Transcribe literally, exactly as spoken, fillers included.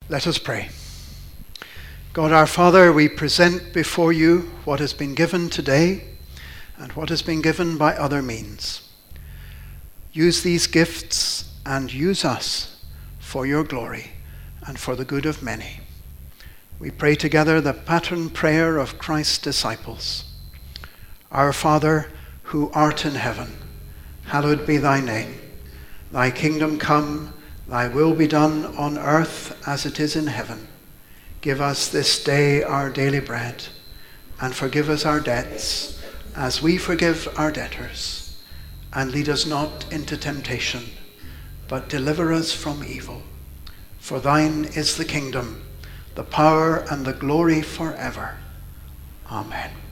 Let us pray. God our Father, we present before you what has been given today and what has been given by other means. Use these gifts and use us for your glory and for the good of many. We pray together the pattern prayer of Christ's disciples. Our Father, who art in heaven, hallowed be thy name. Thy kingdom come, thy will be done on earth as it is in heaven. Give us this day our daily bread, and forgive us our debts, as we forgive our debtors. And lead us not into temptation, but deliver us from evil. For thine is the kingdom, the power, and the glory forever. Amen.